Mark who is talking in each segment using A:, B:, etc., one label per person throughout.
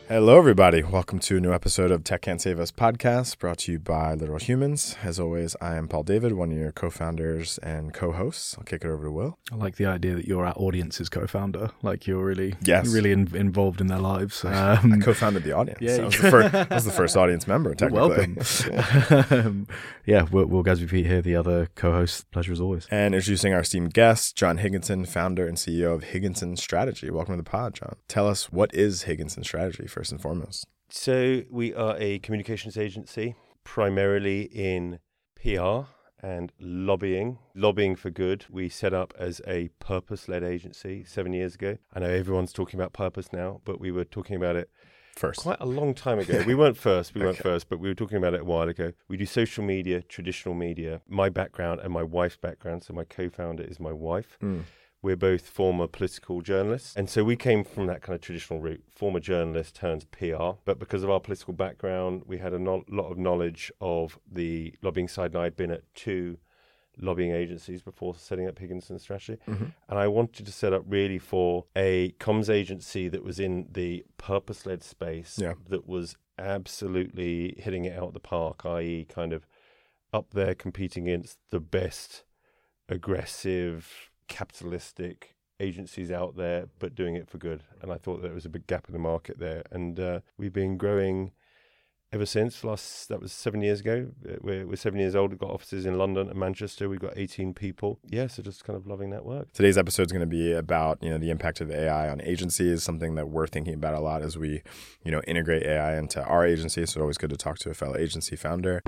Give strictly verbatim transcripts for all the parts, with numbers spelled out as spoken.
A: Hello, everybody. Welcome to a new episode of Tech Can't Save Us podcast, brought to you by Literal Humans. As always, I am Paul David, one of your co-founders and co-hosts. I'll kick it over to Will.
B: I like the idea that you're our audience's co-founder. Like you're really,
A: yes.
B: really in, involved in their lives.
A: Um, I co-founded the audience. Yeah, I was, the first, I was the first audience member, technically.
B: Welcome. um, yeah, Will, Will Gadsby-Pete here, the other co-host. Pleasure as always.
A: And introducing our esteemed guest, John Higginson, founder and C E O of Higginson Strategy. Welcome to the pod, John. Tell us, what is Higginson Strategy, first and foremost?
C: So we are a communications agency, primarily in P R and lobbying, lobbying for good. We set up as a purpose-led agency seven years ago. I know everyone's talking about purpose now, but we were talking about it
A: first
C: quite a long time ago. We weren't first, we
A: okay.
C: weren't first, but we were talking about it a while ago. We do social media, traditional media. My background and my wife's background, so my co-founder is my wife. Mm. We're both former political journalists. And so we came from that kind of traditional route, former journalist turns P R. But because of our political background, we had a no- lot of knowledge of the lobbying side. And I'd been at two lobbying agencies before setting up Higginson Strategy. Mm-hmm. And I wanted to set up really for a comms agency that was in the purpose-led space,
A: yeah.
C: that was absolutely hitting it out of the park, that is kind of up there competing against the best aggressive capitalistic agencies out there, but doing it for good. And I thought there was a big gap in the market there. And uh, we've been growing ever since. Last that was seven years ago. We're, we're seven years old. We've got offices in London and Manchester. We've got eighteen people. Yeah, so just kind of loving that work.
A: Today's episode is going to be about, you know, the impact of A I on agencies, something that we're thinking about a lot as we, you know, integrate A I into our agency. So it's always good to talk to a fellow agency founder.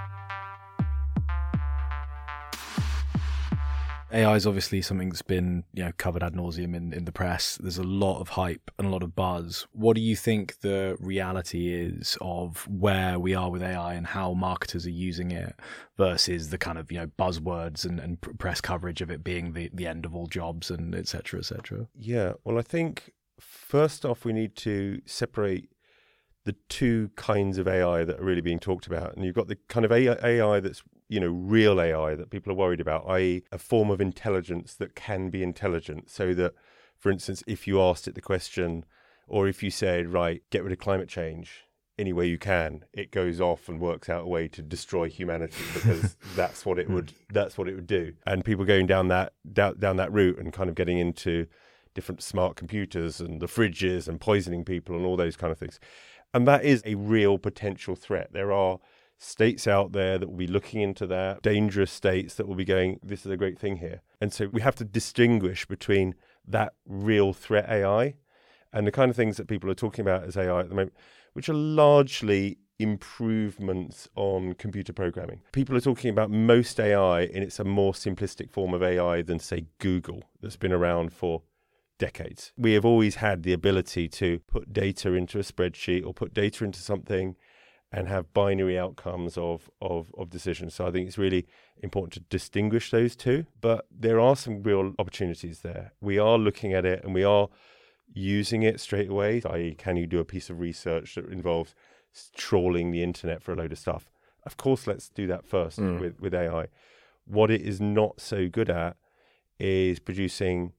B: A I is obviously something that's been, you know, covered ad nauseum in, in the press. There's a lot of hype and a lot of buzz. What do you think the reality is of where we are with A I and how marketers are using it versus the kind of, you know, buzzwords and, and press coverage of it being the, the end of all jobs and et cetera, et cetera?
C: Yeah, well, I think first off, we need to separate the two kinds of A I that are really being talked about. And you've got the kind of A I that's, you know, real A I that people are worried about, that is a form of intelligence that can be intelligent. So that, for instance, if you asked it the question, or if you said, right, get rid of climate change any way you can, it goes off and works out a way to destroy humanity because that's what it would that's what it would do. And people going down that down, down that route and kind of getting into different smart computers and the fridges and poisoning people and all those kind of things. And that is a real potential threat. There are states out there that will be looking into that, dangerous states that will be going, this is a great thing here. And so we have to distinguish between that real threat A I and the kind of things that people are talking about as A I at the moment, which are largely improvements on computer programming. People are talking about most A I, and it's a more simplistic form of A I than, say, Google, that's been around for decades. We have always had the ability to put data into a spreadsheet or put data into something and have binary outcomes of, of, of decisions. So I think it's really important to distinguish those two. But there are some real opportunities there. We are looking at it and we are using it straight away, that is, can you do a piece of research that involves trawling the internet for a load of stuff? Of course, let's do that first mm. with, with A I. What it is not so good at is producing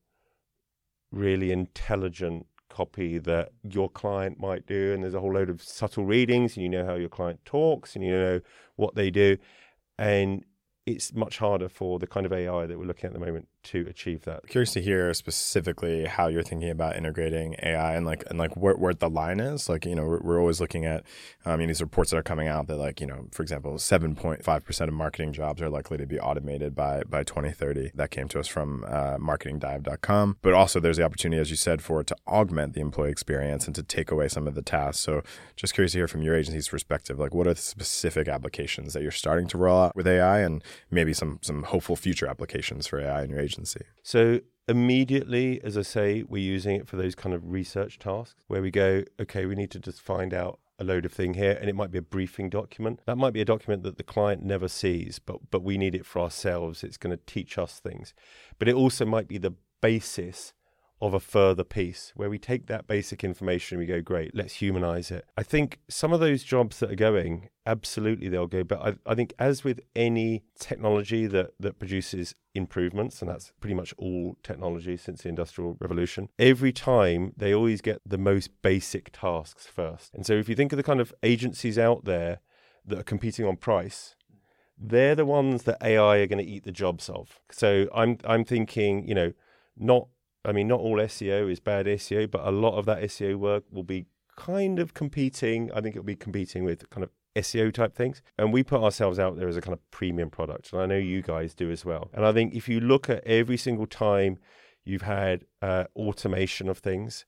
C: really intelligent copy that your client might do, and there's a whole load of subtle readings, and you know how your client talks and you know what they do, and it's much harder for the kind of A I that we're looking at at the moment to achieve that.
A: Curious to hear specifically how you're thinking about integrating A I and like and like where, where the line is. Like, you know, we're, we're always looking at um, you know, these reports that are coming out that, like, you know, for example, seven point five percent of marketing jobs are likely to be automated by by twenty thirty. That came to us from uh, marketing dive dot com. But also there's the opportunity, as you said, for it to augment the employee experience and to take away some of the tasks. So just curious to hear from your agency's perspective, like what are the specific applications that you're starting to roll out with A I and maybe some some hopeful future applications for A I in your agency?
C: So immediately, as I say, we're using it for those kind of research tasks where we go, okay, we need to just find out a load of thing here, and it might be a briefing document. That might be a document that the client never sees, but but we need it for ourselves. It's going to teach us things. But it also might be the basis of a further piece where we take that basic information and we go, great, let's humanize it. I think some of those jobs that are going, absolutely they'll go. But I, I think as with any technology that, that produces improvements, and that's pretty much all technology since the Industrial Revolution, every time they always get the most basic tasks first. And so if you think of the kind of agencies out there that are competing on price, they're the ones that A I are going to eat the jobs of. So I'm I'm thinking, you know, not, I mean, not all S E O is bad S E O, but a lot of that S E O work will be kind of competing. I think it'll be competing with kind of S E O type things. And we put ourselves out there as a kind of premium product. And I know you guys do as well. And I think if you look at every single time you've had uh, automation of things,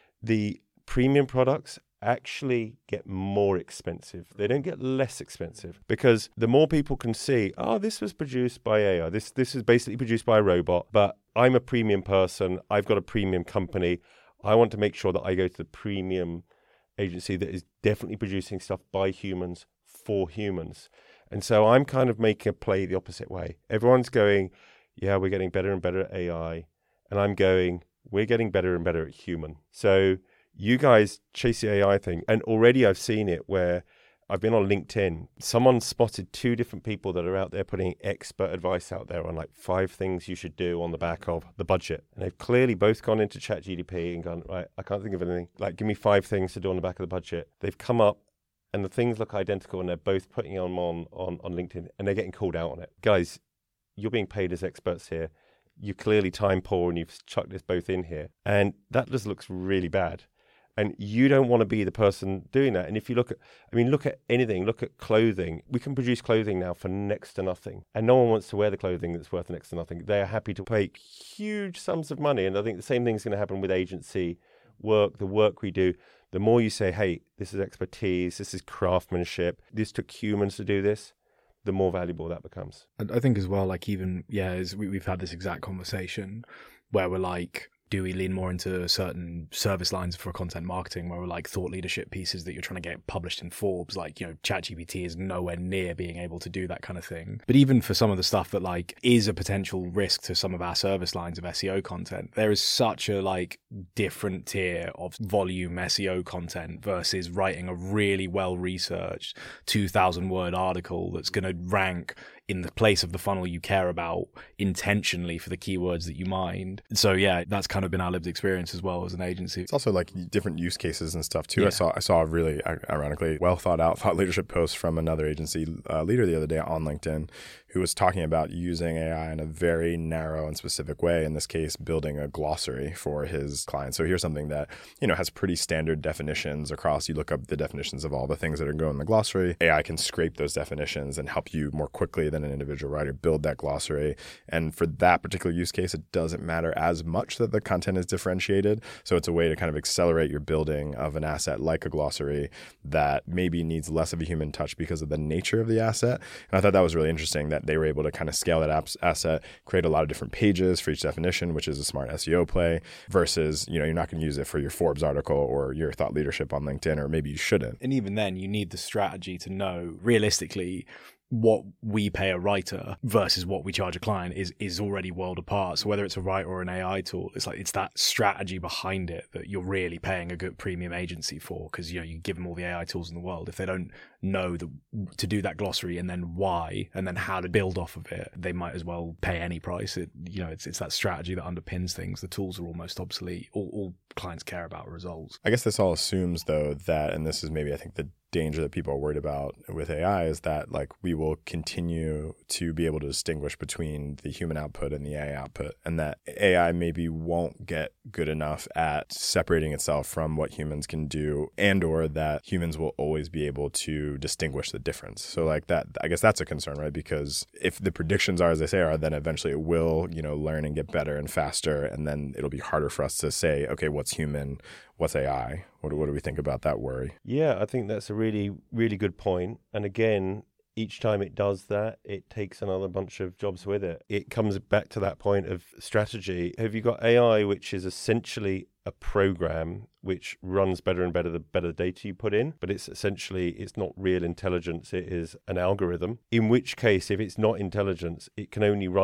C: the premium products actually get more expensive. They don't get less expensive, because the more people can see, oh, this was produced by A I. This this is basically produced by a robot, but I'm a premium person. I've got a premium company. I want to make sure that I go to the premium agency that is definitely producing stuff by humans for humans. And so I'm kind of making a play the opposite way. Everyone's going, yeah, we're getting better and better at A I. And I'm going, we're getting better and better at human. So you guys chase the A I thing. And already I've seen it where I've been on LinkedIn. Someone spotted two different people that are out there putting expert advice out there on like five things you should do on the back of the budget. And they've clearly both gone into ChatGPT and gone, right, I can't think of anything. Like, give me five things to do on the back of the budget. They've come up and the things look identical and they're both putting them on, on, on LinkedIn and they're getting called out on it. Guys, you're being paid as experts here. You're clearly time poor and you've chucked this both in here. And that just looks really bad. And you don't want to be the person doing that. And if you look at, I mean, look at anything, look at clothing. We can produce clothing now for next to nothing. And no one wants to wear the clothing that's worth next to nothing. They are happy to pay huge sums of money. And I think the same thing is going to happen with agency work, the work we do. The more you say, hey, this is expertise, this is craftsmanship, this took humans to do this, the more valuable that becomes.
B: I think as well, like even, yeah, as we, we've had this exact conversation where we're like, do we lean more into certain service lines for content marketing where we're like thought leadership pieces that you're trying to get published in Forbes? Like, you know, ChatGPT is nowhere near being able to do that kind of thing. But even for some of the stuff that like is a potential risk to some of our service lines of S E O content, there is such a like different tier of volume S E O content versus writing a really well-researched two thousand word article that's going to rank in the place of the funnel you care about intentionally for the keywords that you mind. So yeah, that's kind of been our lived experience as well as an agency.
A: It's also like different use cases and stuff too.
B: Yeah.
A: I saw I saw a really ironically well thought out thought leadership post from another agency uh, leader the other day on LinkedIn who was talking about using A I in a very narrow and specific way. In this case, building a glossary for his clients. So here's something that, you know, has pretty standard definitions across. You look up the definitions of all the things that are going in the glossary. A I can scrape those definitions and help you more quickly than an individual writer build that glossary. And for that particular use case, it doesn't matter as much that the content is differentiated. So it's a way to kind of accelerate your building of an asset like a glossary that maybe needs less of a human touch because of the nature of the asset. And I thought that was really interesting that they were able to kind of scale that apps asset, create a lot of different pages for each definition, which is a smart S E O play, versus, you know, you're not going to use it for your Forbes article or your thought leadership on LinkedIn, or maybe you shouldn't.
B: And even then, you need the strategy to know realistically what we pay a writer versus what we charge a client is is already world apart. So whether it's a writer or an A I tool, it's like it's that strategy behind it that you're really paying a good premium agency for, because you know you give them all the A I tools in the world. If they don't know the, to do that glossary and then why and then how to build off of it, they might as well pay any price. It you know it's it's that strategy that underpins things. The tools are almost obsolete. All, all clients care about are results.
A: I guess this all assumes though that, and this is maybe I think the danger that people are worried about with A I, is that like we will continue to be able to distinguish between the human output and the A I output, and that A I maybe won't get good enough at separating itself from what humans can do, and or that humans will always be able to distinguish the difference. So like that, I guess that's a concern, right? Because if the predictions are as they say are, then eventually it will, you know, learn and get better and faster, and then it'll be harder for us to say, okay, what's human, what's A I? What, what do we think about that worry?
C: Yeah, I think that's a really, really good point. And again, each time it does that, it takes another bunch of jobs with it. It comes back to that point of strategy. Have you got A I, which is essentially a program which runs better and better the better the data you put in, but it's essentially, it's not real intelligence, it is an algorithm. In which case, if it's not intelligence, it can only run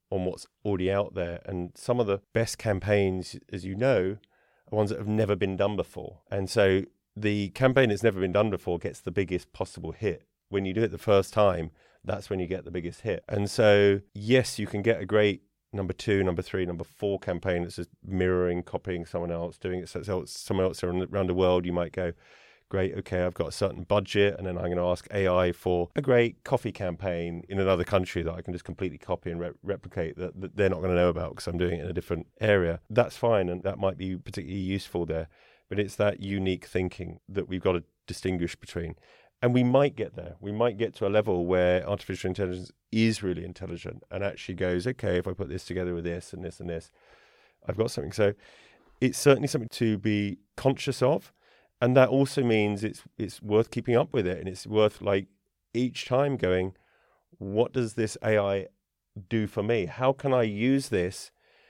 C: on what's already out there. And some of the best campaigns, as you know, are ones that have never been done before. And so the campaign that's never been done before gets the biggest possible hit. When you do it the first time, that's when you get the biggest hit. And so, yes, you can get a great number two, number three, number four campaign that's just mirroring, copying someone else, doing it so someone else around the world. You might go, great, okay, I've got a certain budget, and then I'm going to ask A I for a great coffee campaign in another country that I can just completely copy and re- replicate that, that they're not going to know about because I'm doing it in a different area. That's fine, and that might be particularly useful there. But it's that unique thinking that we've got to distinguish between. And we might get there. We might get to a level where artificial intelligence is really intelligent and actually goes, okay, if I put this together with this and this and this, I've got something. So it's certainly something to be conscious of. And that also means it's it's worth keeping up with it. And it's worth, like, each time going, what does this A I do for me? How can I use this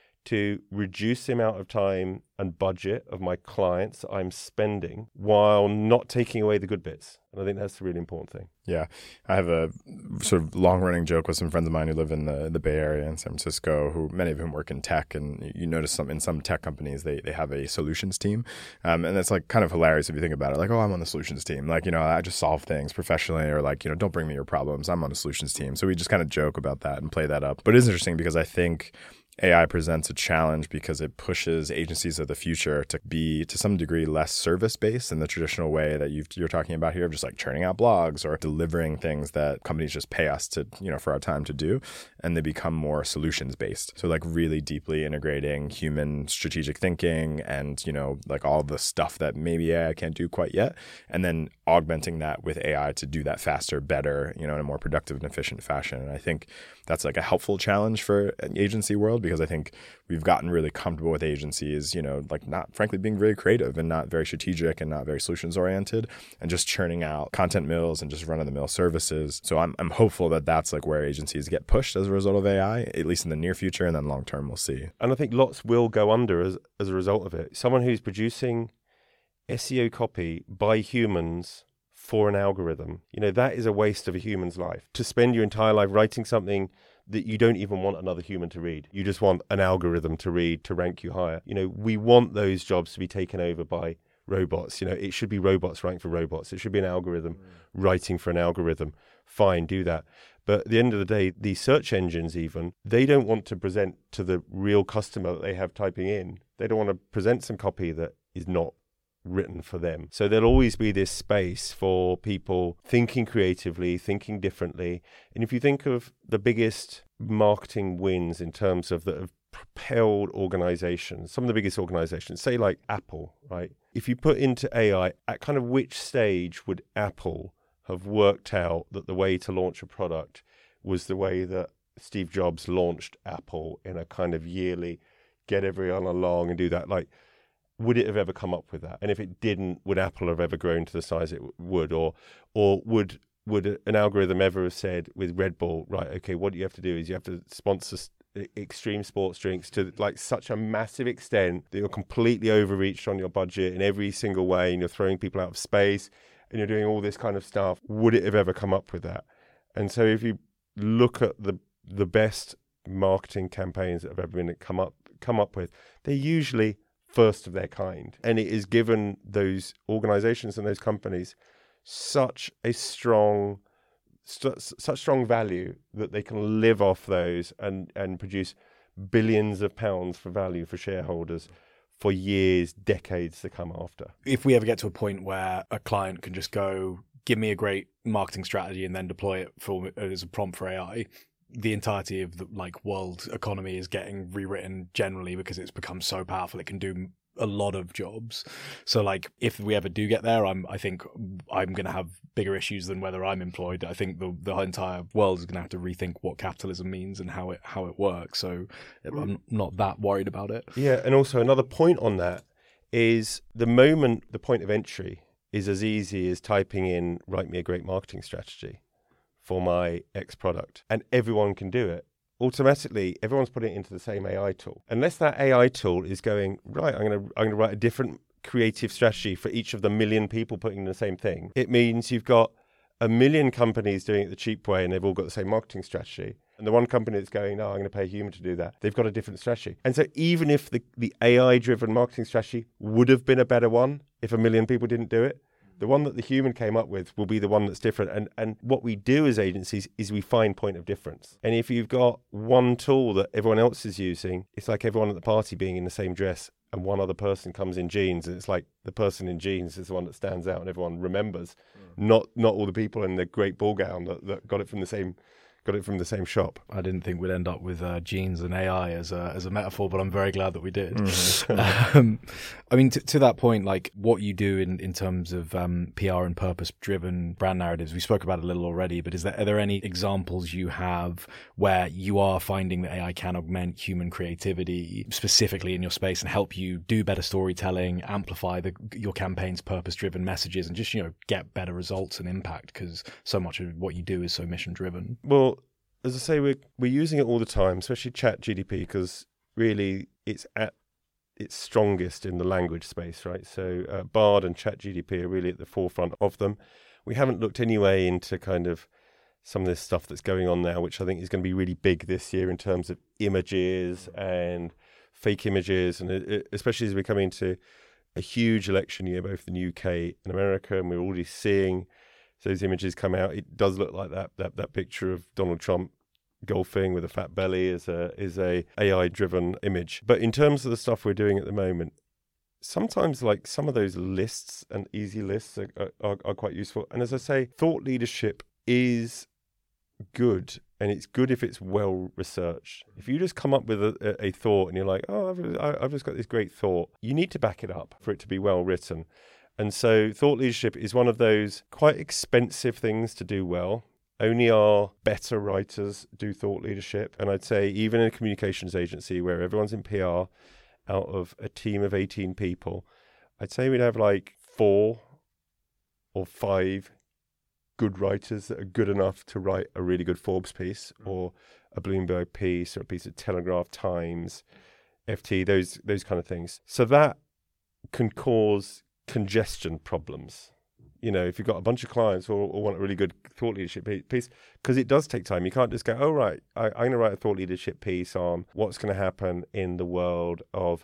C: to reduce the amount of time and budget of my clients that I'm spending while not taking away the good bits? And I think that's the really important thing.
A: Yeah. I have a sort of long-running joke with some friends of mine who live in the, the Bay Area in San Francisco, who many of whom work in tech. And you notice some in some tech companies, they, they have a solutions team. Um, and that's like kind of hilarious if you think about it. Like, oh, I'm on the solutions team. Like, you know, I just solve things professionally, or like, you know, don't bring me your problems. I'm on the solutions team. So we just kind of joke about that and play that up. But it is interesting because I think A I presents a challenge because it pushes agencies of the future to be, to some degree, less service-based in the traditional way that you've, you're talking about here, of just like churning out blogs or delivering things that companies just pay us to, you know, for our time to do, and they become more solutions-based. So like really deeply integrating human strategic thinking and, you know, like all the stuff that maybe A I can't do quite yet, and then augmenting that with A I to do that faster, better, you know, in a more productive and efficient fashion. And I think that's like a helpful challenge for an agency world, because I think we've gotten really comfortable with agencies, you know, like not frankly being very creative and not very strategic and not very solutions oriented, and just churning out content mills and just run of the mill services. So I'm I'm hopeful that that's like where agencies get pushed as a result of A I, at least in the near future, and then long term we'll see.
C: And I think lots will go under as as a result of it. Someone who's producing S E O copy by humans for an algorithm, you know, that is a waste of a human's life. To spend your entire life writing something that you don't even want another human to read. You just want an algorithm to read to rank you higher. You know, we want those jobs to be taken over by robots. You know, it should be robots writing for robots. It should be an algorithm mm. writing for an algorithm. Fine, do that. But at the end of the day, these search engines even, they don't want to present to the real customer that they have typing in. They don't want to present some copy that is not written for them. So there'll always be this space for people thinking creatively, thinking differently. And if you think of the biggest marketing wins in terms of that have propelled organizations, some of the biggest organizations, say like Apple, right? If you put into A I, at kind of which stage would Apple have worked out that the way to launch a product was the way that Steve Jobs launched Apple in a kind of yearly, get everyone along and do that? Like, would it have ever come up with that? And if it didn't, would Apple have ever grown to the size it would? Or or would would an algorithm ever have said with Red Bull, right, okay, what you have to do is you have to sponsor extreme sports drinks to like such a massive extent that you're completely overreached on your budget in every single way, and you're throwing people out of space, and you're doing all this kind of stuff. Would it have ever come up with that? And so if you look at the the best marketing campaigns that have ever been come up come up with, they're usually first of their kind. And it is given those organizations and those companies such a strong, st- such strong value that they can live off those and, and produce billions of pounds for value for shareholders for years, decades to come after.
B: If we ever get to a point where a client can just go, give me a great marketing strategy and then deploy it for as a prompt for A I, the entirety of the like world economy is getting rewritten generally because it's become so powerful. It can do a lot of jobs. So like if we ever do get there, I'm I think I'm going to have bigger issues than whether I'm employed. I think the the entire world is going to have to rethink what capitalism means and how it how it works. So I'm not that worried about it.
C: Yeah, and also another point on that is the moment the point of entry is as easy as typing in, write me a great marketing strategy for my X product, and everyone can do it. Automatically, everyone's putting it into the same A I tool. Unless that A I tool is going, right, I'm going to I'm going to write a different creative strategy for each of the million people putting in the same thing. It means you've got a million companies doing it the cheap way and they've all got the same marketing strategy. And the one company that's going, no, I'm going to pay a human to do that, they've got a different strategy. And so even if the, the A I-driven marketing strategy would have been a better one if a million people didn't do it, the one that the human came up with will be the one that's different. And and what we do as agencies is we find point of difference. And if you've got one tool that everyone else is using, it's like everyone at the party being in the same dress and one other person comes in jeans, and it's like the person in jeans is the one that stands out and everyone remembers, mm. not not all the people in the great ball gown that, that got it from the same got it from the same shop.
B: I didn't think we'd end up with uh, jeans and A I as a as a metaphor, but I'm very glad that we did.
C: Mm-hmm.
B: um, I mean, t- to that point, like what you do in, in terms of um, P R and purpose-driven brand narratives, we spoke about it a little already, but is there, are there any examples you have where you are finding that A I can augment human creativity specifically in your space and help you do better storytelling, amplify the, your campaign's purpose-driven messages, and just, you know, get better results and impact, because so much of what you do is so mission-driven?
C: Well, as I say, we're, we're using it all the time, especially ChatGPT, because really it's at its strongest in the language space, right? So uh, Bard and ChatGPT are really at the forefront of them. We haven't looked anyway into kind of some of this stuff that's going on now, which I think is going to be really big this year in terms of images and fake images, and it, it, especially as we come into a huge election year, both in the U K and America, and we're already seeing those images come out. It does look like that that that picture of Donald Trump golfing with a fat belly is a is a AI driven image. But in terms of the stuff we're doing at the moment, sometimes like some of those lists and easy lists are, are, are quite useful. And as I say, thought leadership is good, and it's good if it's well researched. If you just come up with a, a thought and you're like, oh, I've, I've just got this great thought, you need to back it up for it to be well written. And so thought leadership is one of those quite expensive things to do well. Only our better writers do thought leadership. And I'd say even in a communications agency where everyone's in P R, out of a team of eighteen people, I'd say we'd have like four or five good writers that are good enough to write a really good Forbes piece or a Bloomberg piece or a piece of Telegraph Times, F T, those those kind of things. So that can cause congestion problems. You know, if you've got a bunch of clients or, or want a really good thought leadership piece, because it does take time. You can't just go, oh, right, I, I'm going to write a thought leadership piece on what's going to happen in the world of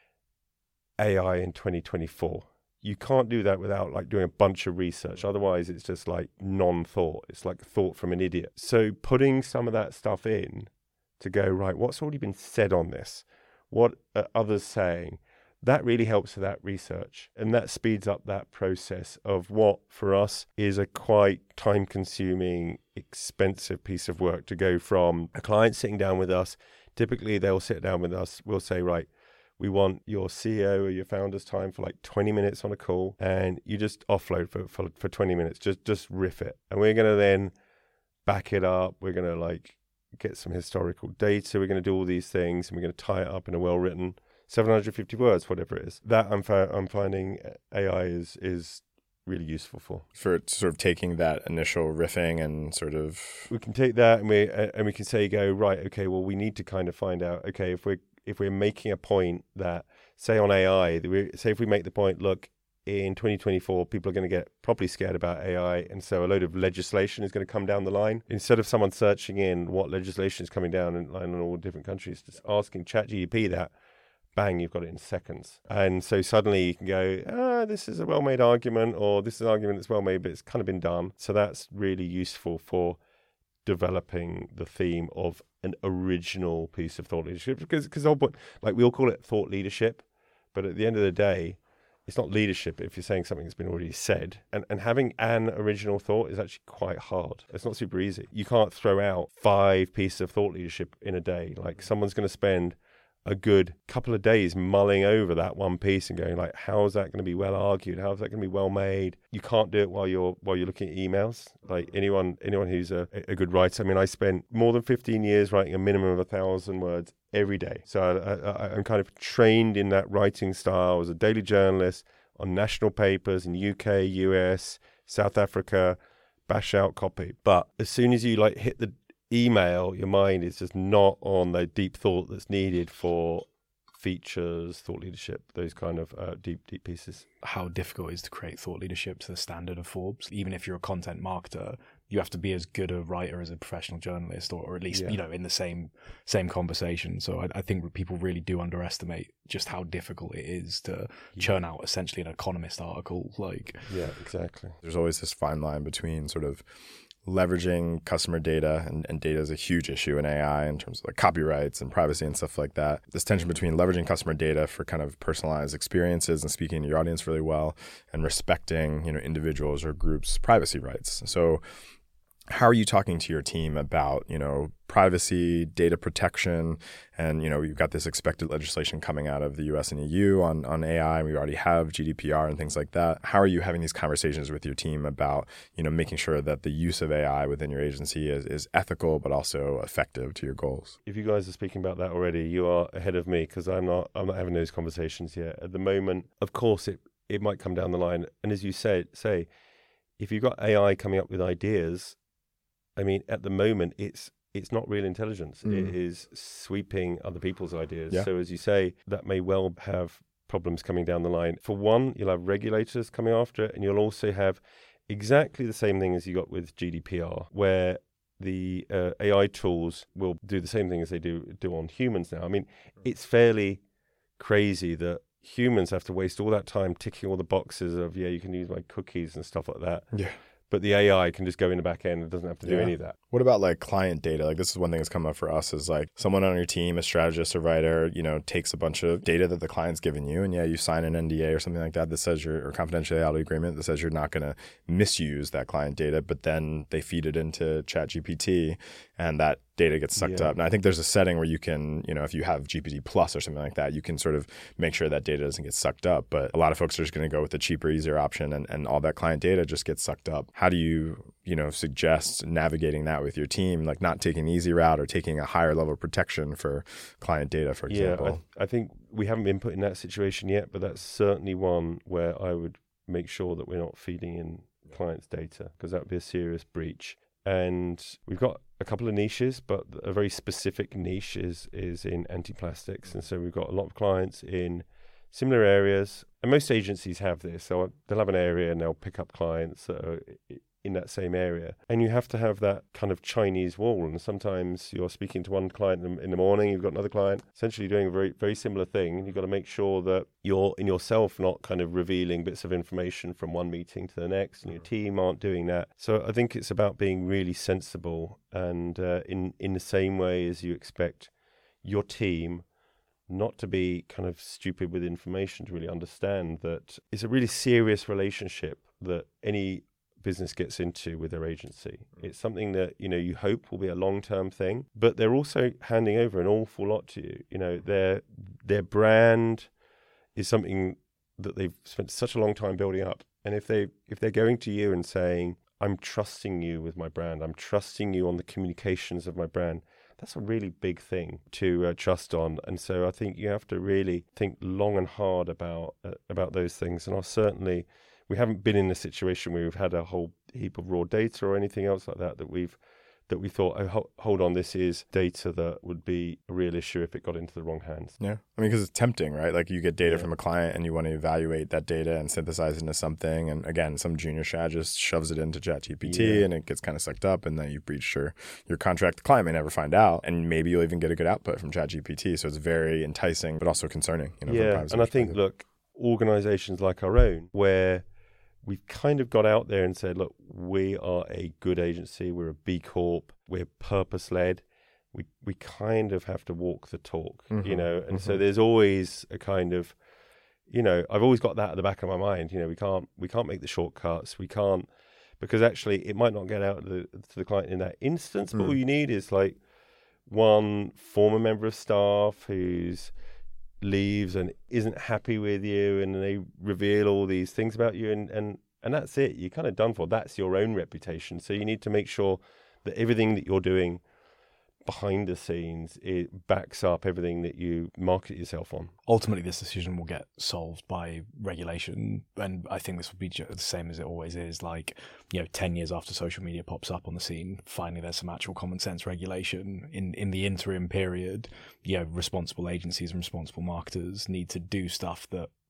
C: A I in twenty twenty-four. You can't do that without like doing a bunch of research. Otherwise, it's just like non-thought. It's like thought from an idiot. So putting some of that stuff in to go, right, what's already been said on this? What are others saying? That really helps with that research, and that speeds up that process of what for us is a quite time-consuming, expensive piece of work to go from a client sitting down with us. Typically, they'll sit down with us. We'll say, right, we want your C E O or your founder's time for like twenty minutes on a call, and you just offload for, for, for twenty minutes. Just just riff it, and we're going to then back it up. We're going to like get some historical data. We're going to do all these things, and we're going to tie it up in a well-written seven hundred fifty words, whatever it is. That I'm fa- I'm finding A I is is really useful for.
A: For sort of taking that initial riffing and sort of...
C: We can take that and we uh, and we can say, go, right, okay, well, we need to kind of find out, okay, if we're, if we're making a point that, say on A I, that we, say if we make the point, look, in twenty twenty-four, people are going to get probably scared about A I, and so a load of legislation is going to come down the line. Instead of someone searching in what legislation is coming down in line in all different countries, just asking ChatGPT that, bang, you've got it in seconds. And so suddenly you can go, ah, this is a well-made argument, or this is an argument that's well-made, but it's kind of been done. So that's really useful for developing the theme of an original piece of thought leadership. Because, because like we all call it thought leadership, but at the end of the day, it's not leadership if you're saying something that's been already said. And and having an original thought is actually quite hard. It's not super easy. You can't throw out five pieces of thought leadership in a day. Like someone's going to spend a good couple of days mulling over that one piece and going like, how is that going to be well argued? How is that going to be well made? You can't do it while you're while you're looking at emails. Like anyone anyone who's a, a good writer. I mean, I spent more than fifteen years writing a minimum of a thousand words every day. So I, I, I'm kind of trained in that writing style. I was a daily journalist on national papers in U K, U S, South Africa, bash out copy. But as soon as you like hit the email, your mind is just not on the deep thought that's needed for features, thought leadership, those kind of uh, deep, deep pieces.
B: How difficult it is to create thought leadership to the standard of Forbes. Even if you're a content marketer, you have to be as good a writer as a professional journalist, or, or at least,
C: Yeah.
B: you know, in the same same conversation. So I, I think people really do underestimate just how difficult it is to churn out essentially an Economist article. Like,
C: Yeah, exactly.
A: There's always this fine line between sort of leveraging customer data, and, and data is a huge issue in A I in terms of like copyrights and privacy and stuff like that. This tension between leveraging customer data for kind of personalized experiences and speaking to your audience really well, and respecting, you know, individuals or groups' privacy rights. So how are you talking to your team about, you know, privacy, data protection, and, you know, you've got this expected legislation coming out of the U S and E U on, on A I, and we already have G D P R and things like that. How are you having these conversations with your team about, you know, making sure that the use of A I within your agency is, is ethical, but also effective to your goals?
C: If you guys are speaking about that already, you are ahead of me, because I'm not, I'm not having those conversations yet. At the moment, of course, it, it might come down the line. And as you say, say, if you've got A I coming up with ideas, I mean, at the moment, it's it's not real intelligence. Mm. It is sweeping other people's ideas. Yeah. So as you say, that may well have problems coming down the line. For one, you'll have regulators coming after it, and you'll also have exactly the same thing as you got with G D P R, where the uh, A I tools will do the same thing as they do do on humans now. I mean, it's fairly crazy that humans have to waste all that time ticking all the boxes of, yeah, you can use my cookies and stuff like that.
A: Yeah.
C: But the A I can just go in the back end and doesn't have to do
A: yeah.
C: any of that.
A: What about like client data? Like, this is one thing that's come up for us is like someone on your team, a strategist or writer, you know, takes a bunch of data that the client's given you, and yeah, you sign an N D A or something like that that says you're, or confidentiality agreement that says you're not going to misuse that client data, but then they feed it into ChatGPT and that data gets sucked
C: yeah.
A: up. And I think there's a setting where you can, you know, if you have G P T Plus or something like that, you can sort of make sure that data doesn't get sucked up. But a lot of folks are just going to go with the cheaper, easier option, and, and all that client data just gets sucked up. How do you, you know, suggest navigating that with your team, like not taking the easy route or taking a higher level of protection for client data, for example?
C: Yeah, I, I think we haven't been put in that situation yet, but that's certainly one where I would make sure that we're not feeding in clients' data, because that would be a serious breach. And we've got a couple of niches, but a very specific niche is, is in anti-plastics. And so we've got a lot of clients in similar areas. And most agencies have this. So they'll have an area and they'll pick up clients that are in that same area. And you have to have that kind of Chinese wall. And sometimes you're speaking to one client in the morning, you've got another client essentially doing a very, very similar thing. And you've got to make sure that you're in yourself not kind of revealing bits of information from one meeting to the next, and your team aren't doing that. So I think it's about being really sensible, and uh, in, in the same way as you expect your team not to be kind of stupid with information, to really understand that it's a really serious relationship that any business gets into with their agency. It's something that, you know, you hope will be a long-term thing, but they're also handing over an awful lot to you. You know, their their brand is something that they've spent such a long time building up. And if they if they're going to you and saying, I'm trusting you with my brand, I'm trusting you on the communications of my brand, that's a really big thing to uh, trust on. And so I think you have to really think long and hard about uh, about those things. And I'll certainly, we haven't been in a situation where we've had a whole heap of raw data or anything else like that that we've that we thought, oh, ho- hold on, this is data that would be a real issue if it got into the wrong hands.
A: Yeah. I mean, because it's tempting, right? Like you get data
C: yeah.
A: from a client and you want to evaluate that data and synthesize it into something. And again, some junior strategist shoves it into ChatGPT
C: yeah.
A: and it gets kind of sucked up, and then you breach your, your contract. The client may never find out, and maybe you'll even get a good output from ChatGPT. So it's very enticing, but also concerning. You know,
C: yeah. And I think, look, organizations like our own, where we've kind of got out there and said, look, we are a good agency. We're a B Corp. We're purpose-led. We we kind of have to walk the talk, mm-hmm. you know. And mm-hmm. so there's always a kind of, you know, I've always got that at the back of my mind. You know, we can't we can't make the shortcuts. We can't, because actually it might not get out to the, to the client in that instance. Mm. But all you need is like one former member of staff who's leaves and isn't happy with you, and they reveal all these things about you, and and and that's it. You're kind of done for. That's your own reputation. So you need to make sure that everything that you're doing behind the scenes, it backs up everything that you market yourself on.
B: Ultimately, this decision will get solved by regulation, and I think this will be the same as it always is. Like, you know, ten years after social media pops up on the scene, finally there's some actual common sense regulation. In in the interim period, you know, responsible agencies and responsible marketers need to do stuff that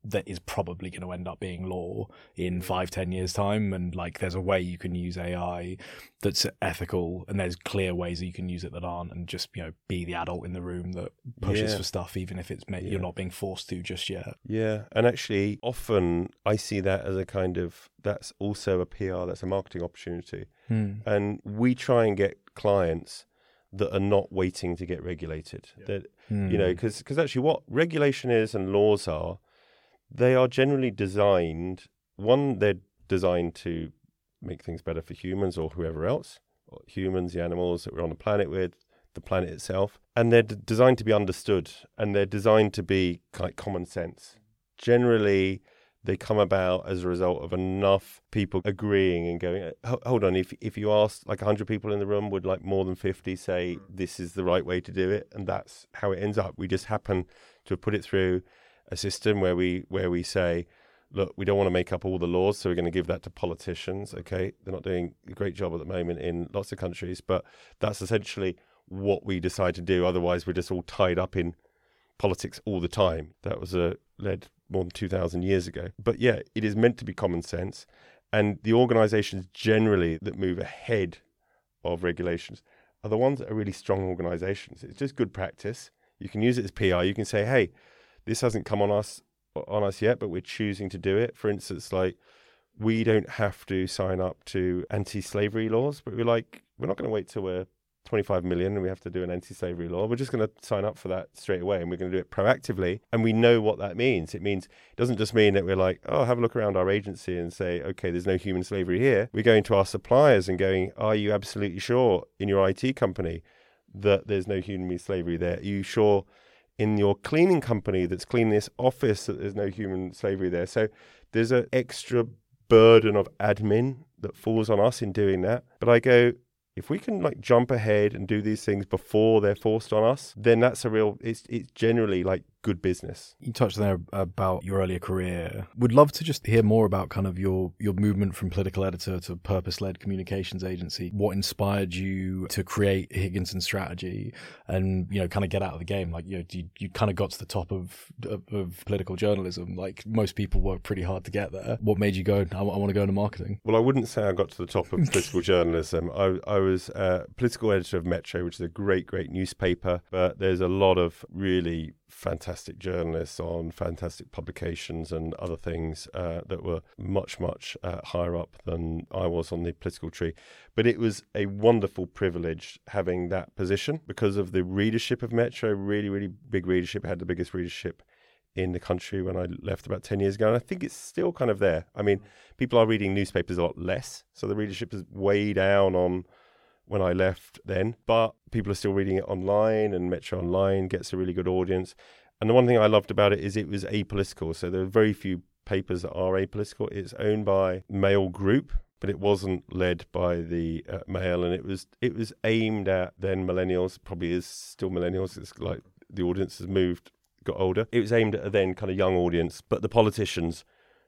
B: that is probably going to end up being law in five, ten years time. And like, there's a way you can use A I that's ethical, and there's clear ways that you can use it that aren't, and just, you know, be the adult in the room that pushes
C: Yeah.
B: for stuff, even if it's yeah. you're not being forced to just yet.
C: Yeah. And actually, often I see that as a kind of, that's also a P R, that's a marketing opportunity.
B: Hmm.
C: And we try and get clients that are not waiting to get regulated. Yeah. That,
B: hmm.
C: you know, because because actually what regulation is and laws are, they are generally designed, one, they're designed to make things better for humans or whoever else, or humans, the animals that we're on the planet with, the planet itself. And they're d- designed to be understood, and they're designed to be like common sense. Generally, they come about as a result of enough people agreeing and going, hold on, if if you ask like one hundred people in the room, would like more than fifty say this is the right way to do it? And that's how it ends up. We just happen to have put it through a system where we where we say, look, we don't want to make up all the laws, so we're going to give that to politicians. Okay, they're not doing a great job at the moment in lots of countries, but that's essentially what we decide to do. Otherwise, we're just all tied up in politics all the time. That was a led more than two thousand years ago. But yeah, it is meant to be common sense, and the organisations generally that move ahead of regulations are the ones that are really strong organisations. It's just good practice. You can use it as P R. You can say, hey, this hasn't come on us on us yet, but we're choosing to do it. For instance, like, we don't have to sign up to anti-slavery laws, but we're like, we're not going to wait till we're twenty-five million and we have to do an anti-slavery law. We're just going to sign up for that straight away, and we're going to do it proactively. And we know what that means. It means, it doesn't just mean that we're like, oh, have a look around our agency and say, okay, there's no human slavery here. We're going to our suppliers and going, are you absolutely sure in your I T company that there's no human slavery there? Are you sure in your cleaning company that's cleaning this office that there's no human slavery there? So there's an extra burden of admin that falls on us in doing that. But I go, if we can like jump ahead and do these things before they're forced on us, then that's a real, it's it's generally like good business.
B: You touched there about your earlier career. Would love to just hear more about kind of your, your movement from political editor to purpose-led communications agency. What inspired you to create Higginson Strategy and, you know, kind of get out of the game? Like, you know, you, you kind of got to the top of, of, of political journalism. Like, most people work pretty hard to get there. What made you go, I, I want to go into marketing?
C: Well, I wouldn't say I got to the top of political journalism. I, I was uh, political editor of Metro, which is a great, great newspaper. But there's a lot of really fantastic journalists on fantastic publications and other things uh, that were much, much uh, higher up than I was on the political tree. But it was a wonderful privilege having that position because of the readership of Metro, really, really big readership. It had the biggest readership in the country when I left about ten years ago. And I think it's still kind of there. I mean, people are reading newspapers a lot less. So the readership is way down on when I left then, but people are still reading it online, and Metro Online gets a really good audience. And the one thing I loved about it is it was apolitical. So there are very few papers that are apolitical. It's owned by Mail Group, but it wasn't led by the uh, Mail, and it was it was aimed at then millennials, probably is still millennials. It's like the audience has moved, got older. It was aimed at a then kind of young audience, but the politicians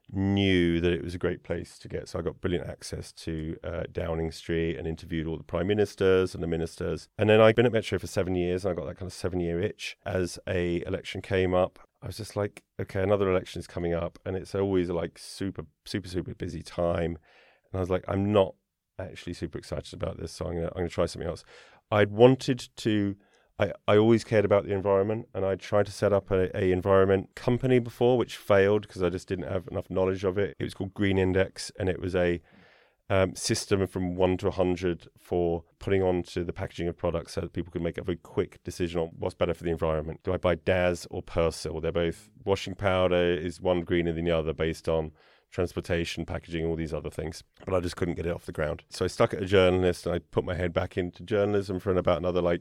C: knew that it was a great place to get. So I got brilliant access to uh, Downing Street and interviewed all the prime ministers and the ministers. And then I'd been at Metro for seven years and I got that kind of seven year itch. As a election came up, I was just like, okay, another election is coming up, and it's always like super, super, super busy time. And I was like, I'm not actually super excited about this, so I'm gonna, I'm gonna try something else. I'd wanted to I, I always cared about the environment, and I tried to set up a, a environment company before, which failed because I just didn't have enough knowledge of it. It was called Green Index, and it was a um, system from one to one hundred for putting onto the packaging of products so that people could make a very quick decision on what's better for the environment. Do I buy Daz or Persil? They're both, washing powder is one greener than the other based on transportation, packaging, all these other things. But I just couldn't get it off the ground. So I stuck at a journalist, and I put my head back into journalism for about another like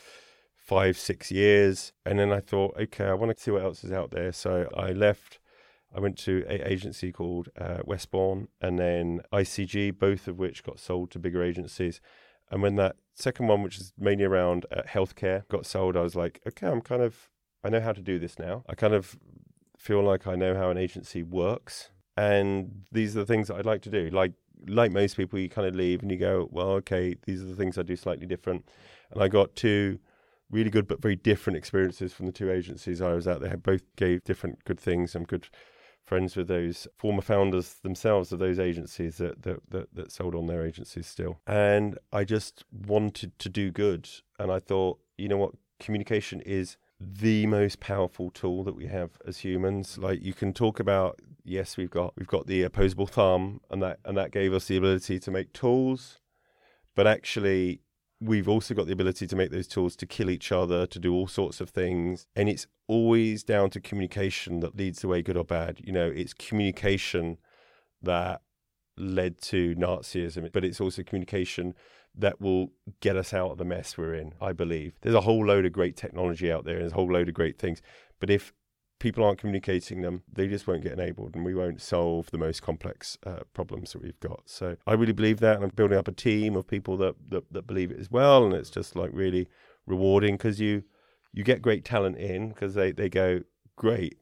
C: five, six years. And then I thought, okay, I want to see what else is out there. So I left, I went to an agency called uh, Westbourne, and then I C G, both of which got sold to bigger agencies. And when that second one, which is mainly around uh, healthcare, got sold, I was like, okay, I'm kind of, I know how to do this now. I kind of feel like I know how an agency works. And these are the things that I'd like to do. Like, like most people, you kind of leave and you go, well, okay, these are the things I do slightly different. And I got two really good but very different experiences from the two agencies I was at. They had both gave different good things and good friends with those former founders themselves of those agencies that, that that that sold on their agencies still. And I just wanted to do good. And I thought, you know what, communication is the most powerful tool that we have as humans. Like, you can talk about, yes, we've got we've got the opposable thumb, and that and that gave us the ability to make tools, but actually we've also got the ability to make those tools to kill each other, to do all sorts of things. And it's always down to communication that leads the way, good or bad. You know, it's communication that led to Nazism, but it's also communication that will get us out of the mess we're in, I believe. There's a whole load of great technology out there, and there's a whole load of great things. But if people aren't communicating them, they just won't get enabled, and we won't solve the most complex uh, problems that we've got. So I really believe that, and I'm building up a team of people that that, that believe it as well. And it's just like really rewarding, because you you get great talent in, because they, they go, great,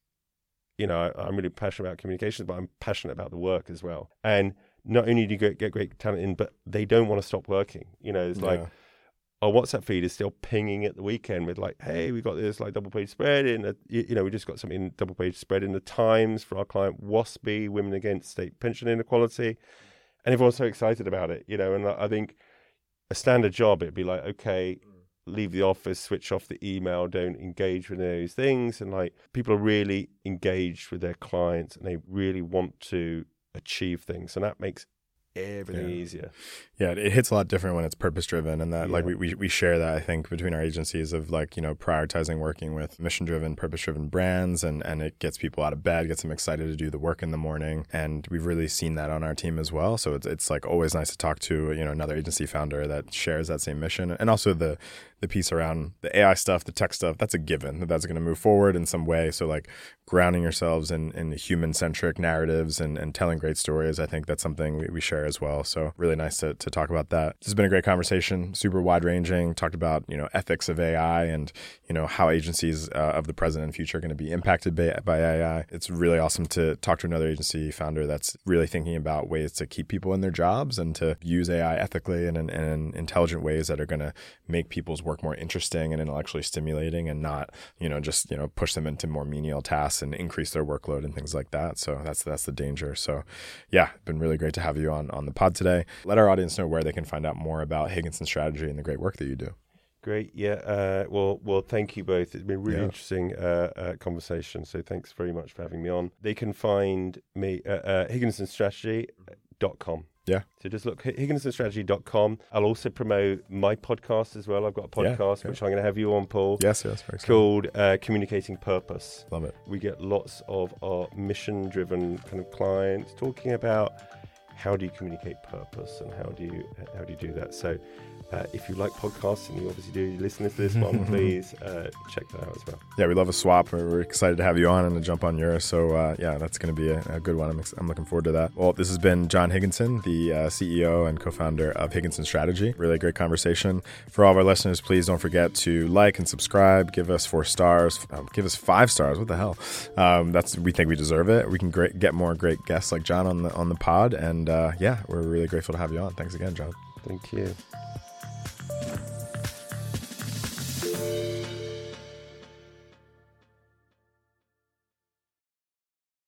C: you know, I, I'm really passionate about communications, but I'm passionate about the work as well. And not only do you get, get great talent in, but they don't want to stop working. You know, it's
A: Yeah.
C: like, our WhatsApp feed is still pinging at the weekend with like, hey, we got this like double page spread in, a, you, you know, we just got something double page spread in the Times for our client WASPy, Women Against State Pension Inequality, and everyone's so excited about it, you know. And I think a standard job, it'd be like, okay, leave the office, switch off the email, don't engage with those things, and like people are really engaged with their clients, and they really want to achieve things, and that makes everything
A: Yeah.
C: easier.
A: Yeah, it hits a lot different when it's purpose driven, and that
C: Yeah.
A: like we, we we share that, I think, between our agencies of like, you know, prioritizing working with mission driven, purpose driven brands, and and it gets people out of bed, gets them excited to do the work in the morning, and we've really seen that on our team as well. So it's it's like always nice to talk to, you know, another agency founder that shares that same mission, and also the the piece around the A I stuff, the tech stuff. That's a given that that's going to move forward in some way. So like grounding yourselves in in human centric narratives and and telling great stories, I think that's something we, we share as well. So really nice to to talk about that. This has been a great conversation, super wide ranging. Talked about, you know, ethics of A I and, you know, how agencies uh, of the present and future are going to be impacted by, by A I. It's really awesome to talk to another agency founder that's really thinking about ways to keep people in their jobs and to use A I ethically and in, in intelligent ways that are going to make people's work more interesting and intellectually stimulating, and not, you know, just, you know, push them into more menial tasks and increase their workload and things like that. So that's that's the danger. So yeah, been really great to have you on on the pod today. Let our audience know where they can find out more about Higginson Strategy and the great work that you do.
C: Great. Yeah. Uh, well, well, thank you both. It's been a really
A: Yeah.
C: interesting uh, uh, conversation. So thanks very much for having me on. They can find me at uh, higginson strategy dot com.
A: Yeah.
C: So just look, higginson strategy dot com. I'll also promote my podcast as well. I've got a
A: Yeah,
C: podcast,
A: yeah.
C: which I'm going to have you on, Paul.
A: Yes, yes, very excited.
C: Called uh, Communicating Purpose.
A: Love it.
C: We get lots of our mission-driven kind of clients talking about how do you communicate purpose and how do you how do you do that. So uh, if you like podcasts, and you obviously do, you listen to this one, please uh, check that out as well.
A: Yeah, we love a swap. We're, we're excited to have you on and to jump on yours. So uh, yeah, that's going to be a, a good one. I'm, ex- I'm looking forward to that. Well, this has been John Higginson, the uh, C E O and co-founder of Higginson Strategy. Really great conversation. For all of our listeners, please don't forget to like and subscribe. Give us four stars. Um, give us five stars. What the hell? Um, that's we think we deserve it. We can great, get more great guests like John on the on the pod. And uh, yeah, we're really grateful to have you on. Thanks again, John.
C: Thank you.